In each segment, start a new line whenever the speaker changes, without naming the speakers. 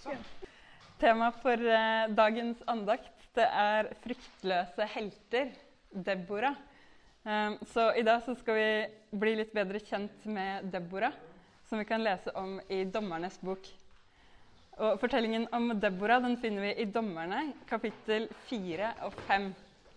Tema for dagens andakt, det er fryktløse helter, Deborah. Så i dag så skal vi bli litt bedre kjent med Deborah, som vi kan lese om i Dommernes bok. Og fortellingen om Deborah den finner vi i Dommerne, kapittel 4 og 5.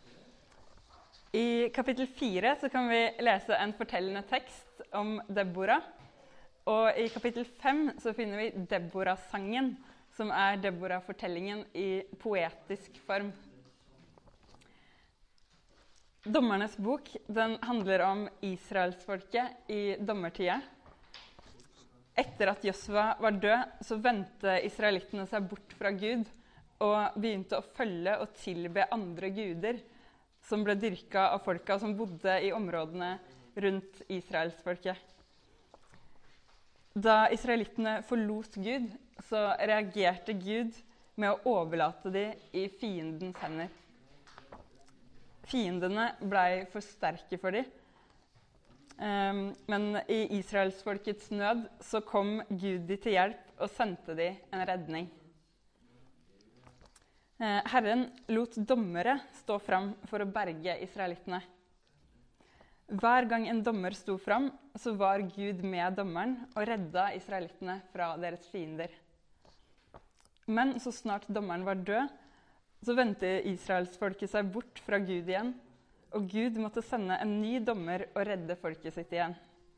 I kapittel 4 så kan vi lese en fortellende tekst om Deborah, og i kapittel 5 så finner vi Deborah-sangen, som er Deborah-fortellingen i poetisk form. Dommernes bok den handler om Israelsfolket i dommertida. Etter at Josva var død, så vendte israelittene seg bort fra Gud og begynte å følge og tilbe andre guder som ble dyrket av folka som bodde i områdene rundt Israelsfolket. Da israelittene forlot Gud, så reagerte Gud med å overlate dem i fiendens hender. Fiendene ble for sterke for dem, men i Israelsfolkets nød så kom Gud dem til hjelp og sendte dem en redning. Herren lot dommere stå fram for å berge israelittene. Hver gang en dommer sto fram, så var Gud med dommeren og redda israelittene fra deres fiender. Men så snart dommeren var død, så vendte Israelsfolket seg bort fra Gud igjen, og Gud måtte sende en ny dommer og redde folket sitt igjen.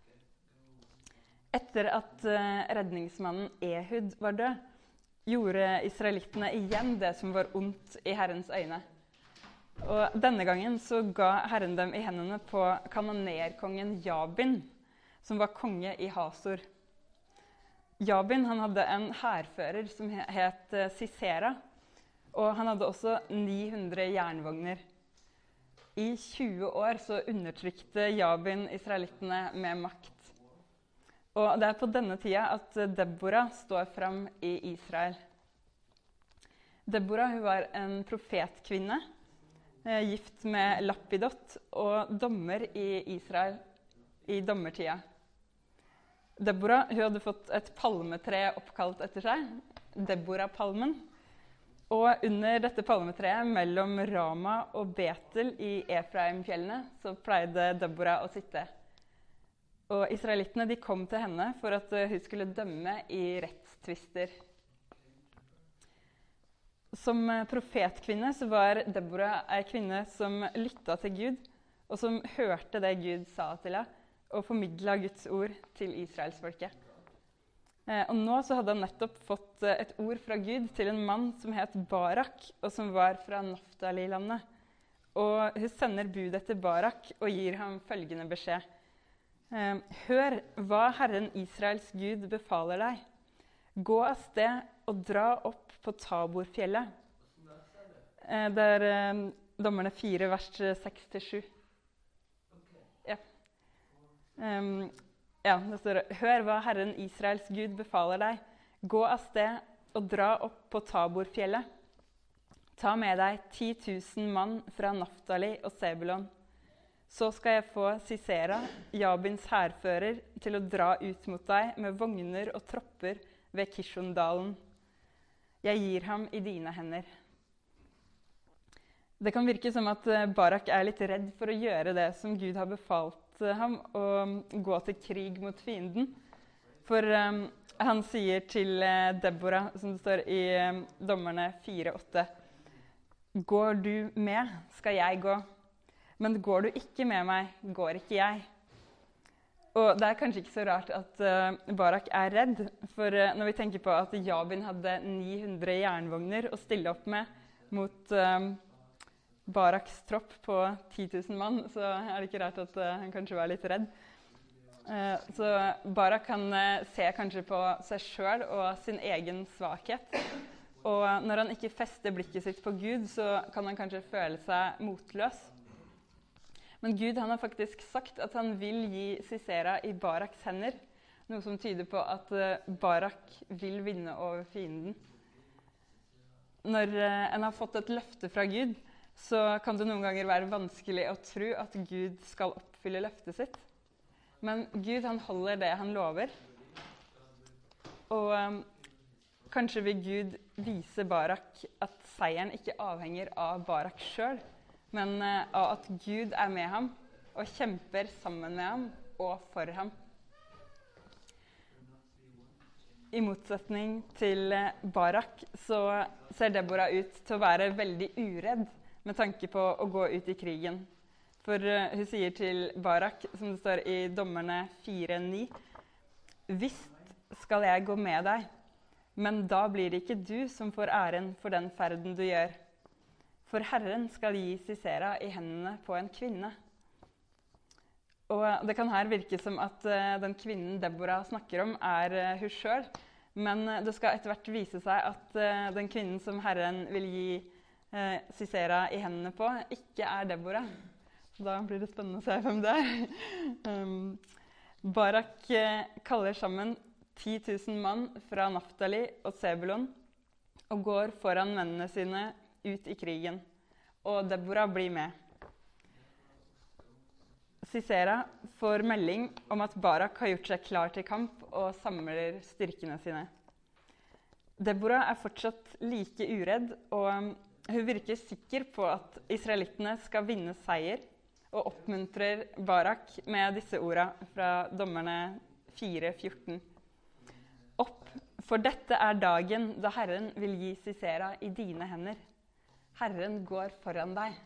Etter at redningsmannen Ehud var død, gjorde israelittene igjen det som var ondt i Herrens øyne. Og denne gangen så ga Herren dem i hendene på kanonerkongen Jabin, som var konge i Hasor. Jabin han hadde en hærfører som het Sisera, og han hadde også 900 jernvogner. I 20 år så undertrykte Jabin israelittene med makt. Og det er på denne tida at Deborah står fram i Israel. Deborah hun var en profetkvinne, gift med Lapidot og dommer i Israel i dommertida. Deborah hun hadde fått et palmetre oppkalt etter seg, Deborah-palmen. Og under dette palmetreet mellom Rama og Betel i Efraimfjellene så pleide Deborah å sitte. Og israelittene de kom til henne for at hun skulle dømme i rettstvister. Som profetkvinne så var Deborah en kvinne som lyttet til Gud, og som hørte det Gud sa til henne, og formidlet Guds ord til Israelsfolket. Og nå så hadde han nettopp fått et ord fra Gud til en mann som het Barak, og som var fra Naftali-landet. Og hun sender budet til Barak og gir ham følgende beskjed. Hør hva Herren Israels Gud befaler deg. Gå av sted og dra opp på Taborfjellet. Det er Dommerne 4, vers 6-7. Ja. Det står, hør hva Herren Israels Gud befaler deg. Gå av sted og dra opp på Taborfjellet. Ta med deg 10 000 mann fra Naftali og Sebulon. Så skal jeg få Sisera, Jabins hærfører, til å dra ut mot deg med vogner og tropper ved Kishondalen. Jeg gir ham i dine hender. Det kan virke som at Barak er litt redd for å gjøre det som Gud har befalt ham, å gå til krig mot fienden. For han sier til Deborah, som det står i Dommerne 4:8, går du med, skal jeg gå. Men går du ikke med meg, går ikke jeg. Og det er kanskje ikke så rart at Barak er redd, for når vi tenker på at Jabin hadde 900 jernvogner å stille opp med mot Baraks tropp på 10 000 mann, så er det ikke rart at han kanskje var litt redd. Så Barak kan se kanskje på seg selv og sin egen svakhet. Og når han ikke fester blikket sitt på Gud, så kan han kanskje føle seg motløs. Men Gud han har faktisk sagt at han vil gi Sisera i Baraks hender, noe som tyder på at Barak vil vinne over fienden. Når en har fått et løfte fra Gud, så kan det noen ganger være vanskelig å tro at Gud skal oppfylle løftet sitt. Men Gud han holder det han lover. Og kanskje vil Gud vise Barak at seieren ikke avhenger av Barak selv, men av at Gud er med ham og kjemper sammen med ham og for ham. I motsetning til Barak så ser Deborah ut til å være veldig uredd med tanke på å gå ut i krigen. For hun sier til Barak, som det står i Dommerne 4:9, «Visst skal jeg gå med deg, men da blir det ikke du som får æren for den ferden du gjør. For Herren skal gi Sisera i hendene på en kvinne.» Og det kan her virke som at den kvinnen Deborah snakker om er hun selv, men det skal etter hvert vise seg at den kvinnen som Herren vil gi Sisera i hendene på, ikke er Deborah. Så da blir det spennende å se hvem det er. Barak kaller sammen 10 000 mann fra Naftali og Sebulon og går foran mennene sine ut i krigen, og Deborah blir med. Sisera får melding om at Barak har gjort seg klar til kamp og samler styrkene sine. Deborah er fortsatt like uredd, og hun virker sikker på at israelittene skal vinne seier, og oppmuntrer Barak med disse ordene fra Dommerne 4:14. «Opp, for dette er dagen da Herren vil gi Sisera i dine hender. Herren går foran deg.»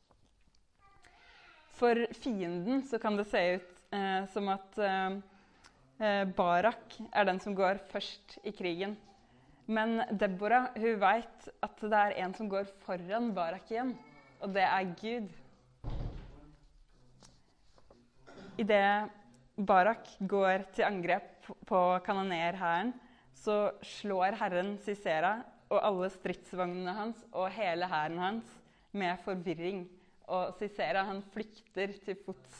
For fienden så kan det se ut som at Barak er den som går først i krigen. Men Deborah, hun vet at det er en som går foran Barak igjen, og det er Gud. I det Barak går til angrep på kanonerhæren, så slår Herren Sisera og alle stridsvognene hans og hele hæren hans med forvirring. Og Sisera, han flykter til fots.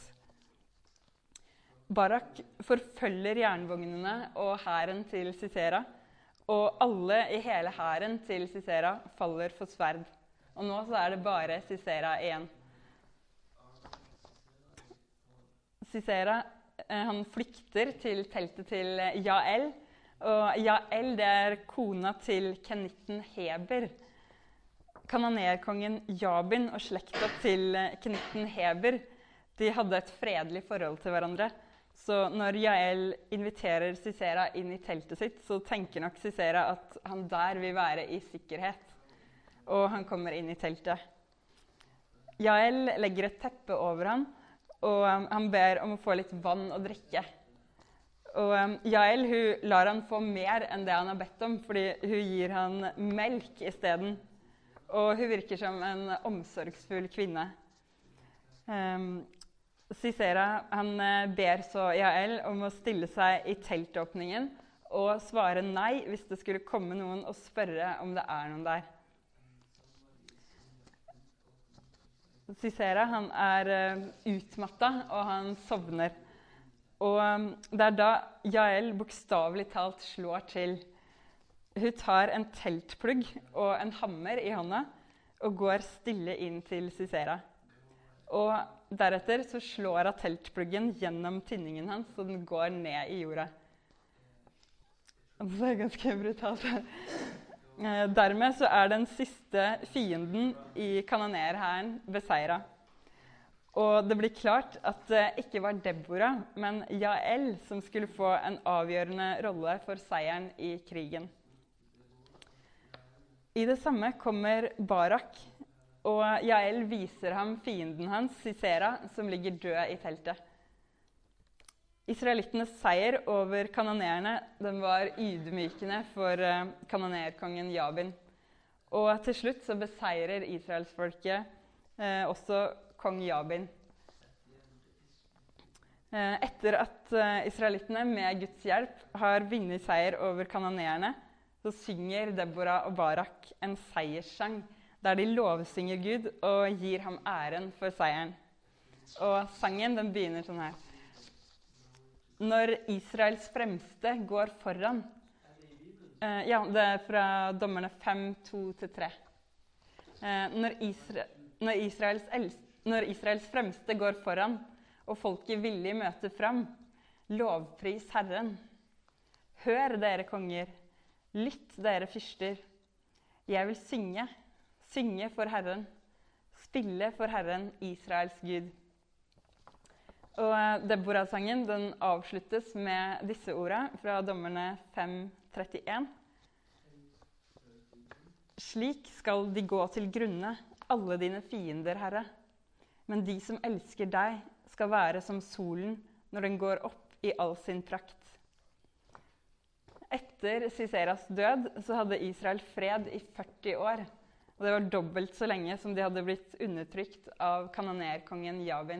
Barak forfølger jernvognene og hæren til Sisera, og alle i hele hæren til Sisera faller for sverd. Og nå så er det bare Sisera igjen. Sisera, han flykter til teltet til Jael, og Jael det er kona til kenitten Heber. Kananerkongen Jabin og slekta til kenitten Heber, de hadde et fredelig forhold til hverandre. Så når Jael inviterer Sisera inn i teltet sitt, så tenker nok Sisera at han der vil være i sikkerhet. Og han kommer inn i teltet. Jael legger et teppe over ham, og han ber om å få litt vann å drikke. Og Jael hun lar han få mer enn det han har bedt om, fordi hun gir han melk i stedet. Og hun virker som en omsorgsfull kvinne. Sisera han ber så Jael om å stille seg i teltåpningen og svare nei hvis det skulle komme noen og spørre om det er noen der. Sisera han er utmattet, og han sovner. Og det er da Jael bokstavelig talt slår til. Hun tar en teltplugg og en hammer i hånda og går stille inn til Sisera. Og deretter så slår hun teltpluggen gjennom tinningen hans, så den går ned i jorda. Det er ganske brutalt. Dermed så er den siste fienden i kanonerhæren beseiret. Og det blir klart at det ikke var Deborah, men Jael som skulle få en avgjørende rolle for seieren i krigen. I det samme kommer Barak, og Jael viser ham fienden hans, Sisera, som ligger død i teltet. Israelittenes seier over kanonerene den var ydmykende for kanonerkongen Jabin. Og til slutt så beseirer israelsfolket også kong Jabin. Etter at israelittene med Guds hjelp har vunnet seier over kanonerene, så synger Deborah og Barak en seierssang, der de lovsynger Gud og gir ham æren for seieren. Og sangen den begynner sånn her. Når Israels fremste går foran. Ja, det er fra Dommerne 5:2-3. Når Israels fremste går foran, og folket villig møter fram, lovpris Herren. Hør dere konger, Lytt, dere fyrster. Jeg vil synge for Herren, spille for Herren, Israels Gud. Og Deborah-sangen den avsluttes med disse ordene fra Dommerne 5:31. Slik skal de gå til grunne, alle dine fiender, Herre. Men de som elsker deg, skal være som solen når den går opp i all sin prakt. Etter Siseras død så hadde Israel fred i 40 år. Og det var dobbelt så lenge som de hadde blitt undertrykt av kanonerkongen Jabin.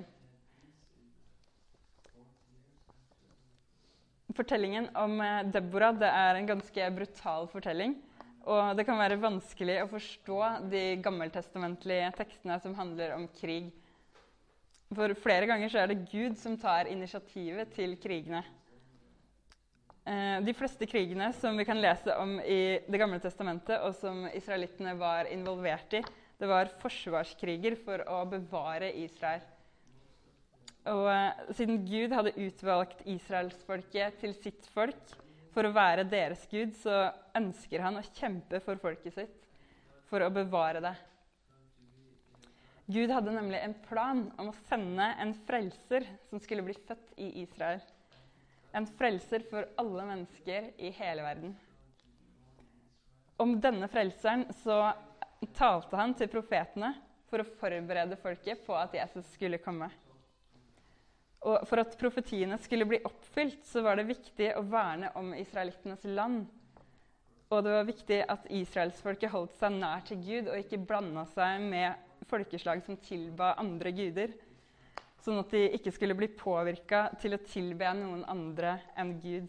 Fortellingen om Deborah det er en ganske brutal fortelling. Og det kan være vanskelig å forstå de gammeltestamentlige tekstene som handler om krig. For flere ganger så er det Gud som tar initiativet til krigene. De fleste krigene som vi kan lese om i Det gamle testamentet, og som israelittene var involvert i, det var forsvarskriger for å bevare Israel. Og siden Gud hadde utvalgt Israelsfolket til sitt folk for å være deres Gud, så ønsker han å kjempe for folket sitt, for å bevare det. Gud hadde nemlig en plan om å sende en frelser som skulle bli født i Israel. En frelser for alle mennesker i hele verden. Om denne frelseren så talte han til profetene for å forberede folket på at Jesus skulle komme. Og for at profetiene skulle bli oppfylt, så var det viktig å verne om israelittenes land. Og det var viktig at israelsfolket holdt seg nær til Gud og ikke blandet seg med folkeslag som tilba andre guder, sånn at de ikke skulle bli påvirket til å tilbe noen andre enn Gud.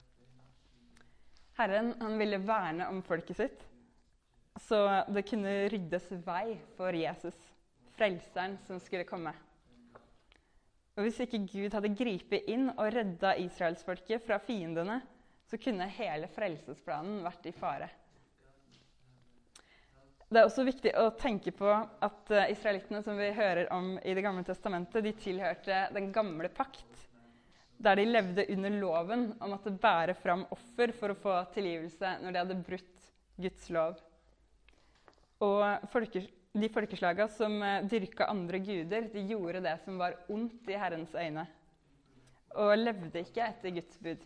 Herren han ville verne om folket sitt, så det kunne ryddes vei for Jesus, frelseren som skulle komme. Og hvis ikke Gud hadde gripet inn og redda israelsfolket fra fiendene, så kunne hele frelsesplanen vært i fare. Det er også viktig å tenke på at israelittene som vi hører om i Det gamle testamentet, de tilhørte den gamle pakt, der de levde under loven om å måtte bære fram offer for å få tilgivelse når de hadde brutt Guds lov. Og de folkeslagene som dyrket andre guder, de gjorde det som var ondt i Herrens øyne, og levde ikke etter Guds bud.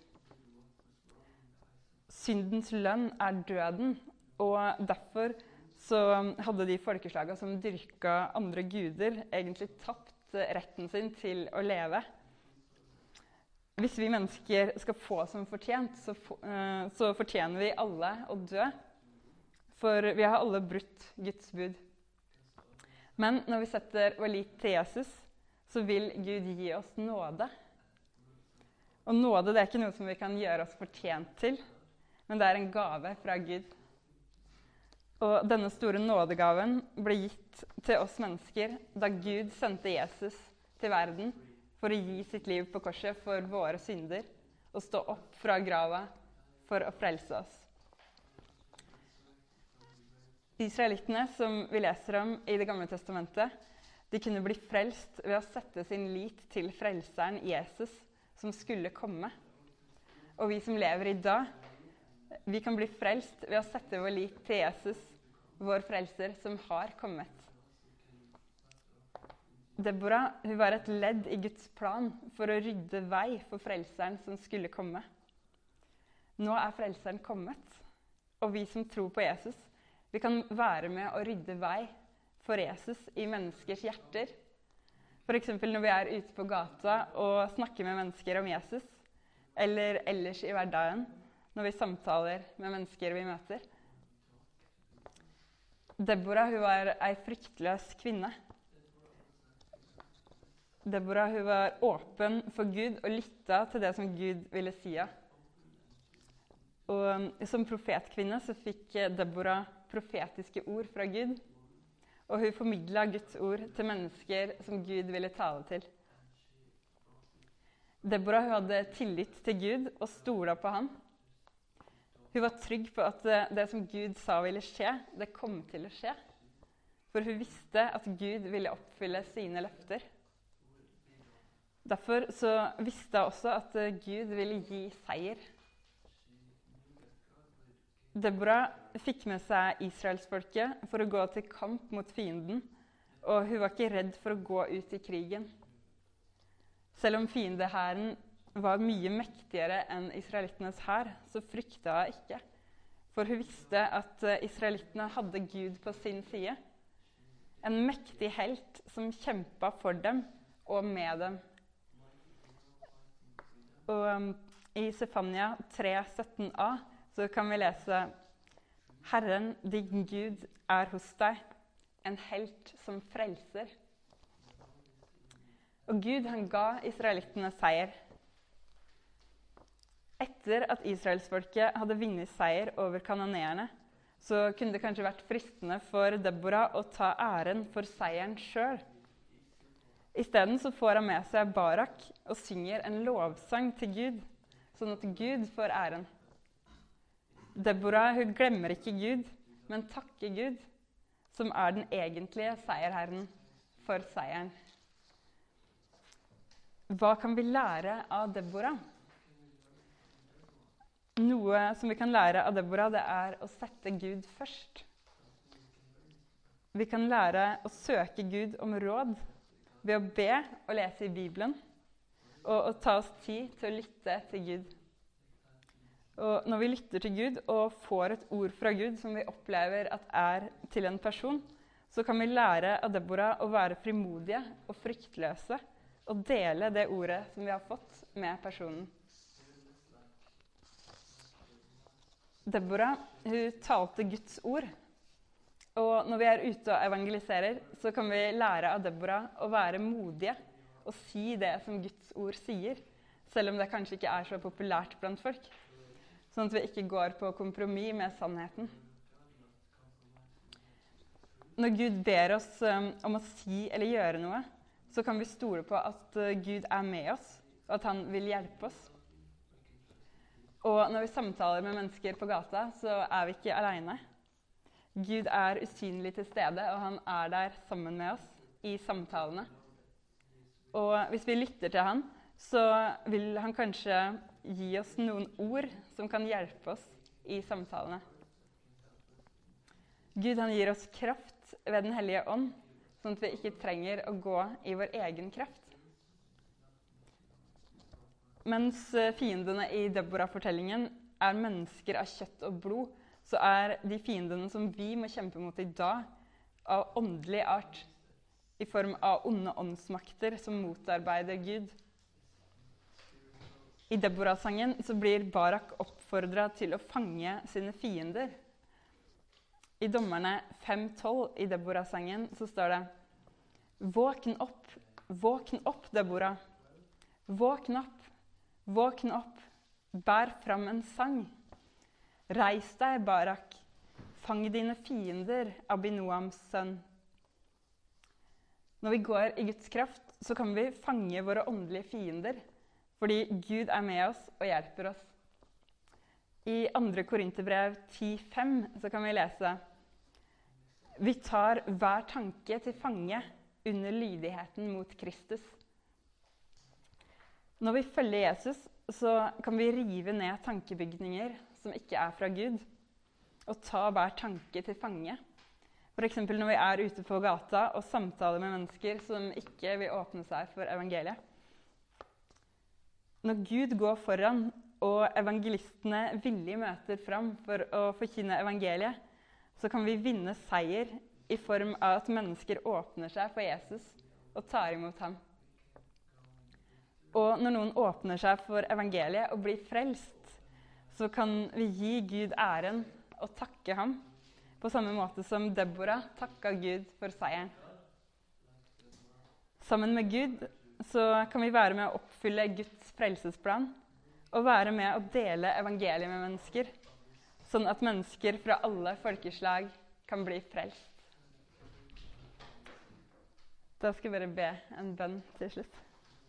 Syndens lønn er døden, og derfor så hadde de folkeslagene som dyrket andre guder, egentlig tapt retten sin til å leve. Hvis vi mennesker skal få som fortjent, så fortjener vi alle å dø, for vi har alle brutt Guds bud. Men når vi setter vår lit til Jesus, så vil Gud gi oss nåde. Og nåde det er ikke noe som vi kan gjøre oss fortjent til, men det er en gave fra Gud. Og denne store nådegaven ble gitt til oss mennesker da Gud sendte Jesus til verden for å gi sitt liv på korset for våre synder og stå opp fra grava for å frelse oss. Israelittene, som vi leser om i Det gamle testamentet, de kunne bli frelst ved å sette sin lit til frelseren Jesus, som skulle komme. Og vi som lever i dag, vi kan bli frelst ved å sette vår lit til Jesus, vår frelser, som har kommet. Deborah, hun var et ledd i Guds plan for å rydde vei for frelseren som skulle komme. Nå er frelseren kommet, og vi som tror på Jesus, vi kan være med å rydde vei for Jesus i menneskers hjerter. For eksempel når vi er ute på gata og snakker med mennesker om Jesus, eller ellers i hverdagen når vi samtaler med mennesker vi møter. Deborah, hun var ei fryktløs kvinne. Deborah, hun var åpen for Gud og lytta til det som Gud ville si. Og som profetkvinne så fikk Deborah profetiske ord fra Gud, og hun formidlet Guds ord til mennesker som Gud ville tale til. Deborah hun hadde tillit til Gud og stolet på ham. Hun var trygg på at det som Gud sa ville skje, det kom til å skje. For hun visste at Gud ville oppfylle sine løfter. Derfor så visste hun også at Gud ville gi seier. Deborah fikk med seg Israelsfolket for å gå til kamp mot fienden, og hun var ikke redd for å gå ut i krigen. Selv om fiendehæren var mye mektigere enn israelittenes hær, så fryktet hun ikke, for hun visste at israelittene hadde Gud på sin side. En mektig helt som kjempet for dem og med dem. Og i Sefania 3:17a så kan vi lese: Herren, din Gud, er hos deg, en helt som frelser. Og Gud, han ga israelittene seier. Etter at israelsfolket hadde vunnet seier over kananeerne, så kunne det kanskje vært fristende for Deborah å ta æren for seieren selv. I stedet så får han med seg Barak og synger en lovsang til Gud, sånn at Gud får æren. Deborah, hun glemmer ikke Gud, men takker Gud, som er den egentlige seierherren for seieren. Hva kan vi lære av Deborah? Noe som vi kan lære av Deborah, det er å sette Gud først. Vi kan lære å søke Gud om råd ved å be og lese i Bibelen, og å ta oss tid til å lytte til Gud. Og når vi lytter til Gud og får et ord fra Gud som vi opplever at er til en person, så kan vi lære av Deborah å være frimodige og fryktløse og dele det ordet som vi har fått med personen. Deborah, hun talte Guds ord. Og når vi er ute og evangeliserer, så kan vi lære av Deborah å være modige og si det som Guds ord sier, selv om det kanskje ikke er så populært blant folk. Sånn at vi ikke går på kompromiss med sannheten. Når Gud ber oss om å si eller gjøre noe, så kan vi stole på at Gud er med oss, og at han vil hjelpe oss. Og når vi samtaler med mennesker på gata, så er vi ikke alene. Gud er usynlig til stede, og han er der sammen med oss i samtalene. Og hvis vi lytter til han, så vil han kanskje gi oss noen ord som kan hjelpe oss i samtalene. Gud, han gir oss kraft ved Den hellige ånd, sånn at vi ikke trenger å gå i vår egen kraft. Mens fiendene i Deborah-fortellingen er mennesker av kjøtt og blod, så er de fiendene som vi må kjempe mot i dag, av åndelig art, i form av onde åndsmakter som motarbeider Gud. I Deborah-sangen så blir Barak oppfordret til å fange sine fiender. I Dommerne 5:12 i Deborah-sangen så står det: Våkn opp, Deborah. Våkn opp. Våkn opp, bær fram en sang. Reis deg, Barak, fang dine fiender, Abinoams sønn. Når vi går i Guds kraft, så kan vi fange våre åndelige fiender, fordi Gud er med oss og hjelper oss. I 2. Korinterbrev 10:5 så kan vi lese: Vi tar hver tanke til fange under lydigheten mot Kristus. Når vi følger Jesus, så kan vi rive ned tankebygninger som ikke er fra Gud, og ta hver tanke til fange. For eksempel når vi er ute på gata og samtaler med mennesker som ikke vil åpne seg for evangeliet. Når Gud går foran, og evangelistene villig møter fram for å forkynne evangeliet, så kan vi vinne seier i form av at mennesker åpner seg for Jesus og tar imot ham. Og når noen åpner seg for evangeliet og blir frelst, så kan vi gi Gud æren og takke ham, på samme måte som Deborah takket Gud for seieren. Sammen med Gud så kan vi være med å oppfylle Guds frelsesplan, og være med å dele evangeliet med mennesker, sånn at mennesker fra alle folkeslag kan bli frelst. Da skal jeg bare be en bønn til slutt.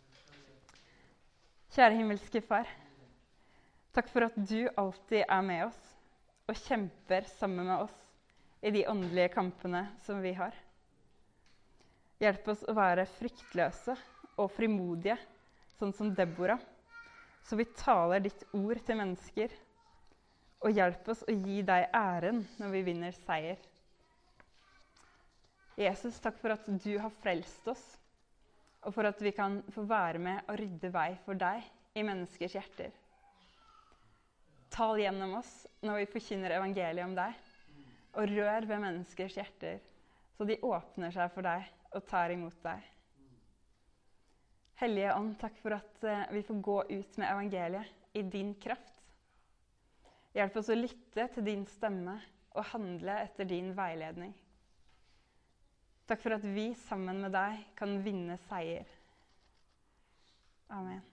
Kjære himmelske Far, takk for at du alltid er med oss og kjemper sammen med oss i de åndelige kampene som vi har. Hjelp oss å være fryktløse og frimodige, sånn som Deborah, så vi taler ditt ord til mennesker Og hjelp oss å gi deg æren når vi vinner seier. Jesus, takk for at du har frelst oss, og for at vi kan få være med og rydde vei for deg i menneskers hjerter. Tal gjennom oss når vi forkynner evangeliet om deg, og rør ved menneskers hjerter, så de åpner seg for deg og tar imot deg. Hellige Ånd, takk for at vi får gå ut med evangeliet i din kraft. Hjelp oss å lytte til din stemme og handle etter din veiledning. Takk for at vi sammen med deg kan vinne seier. Amen.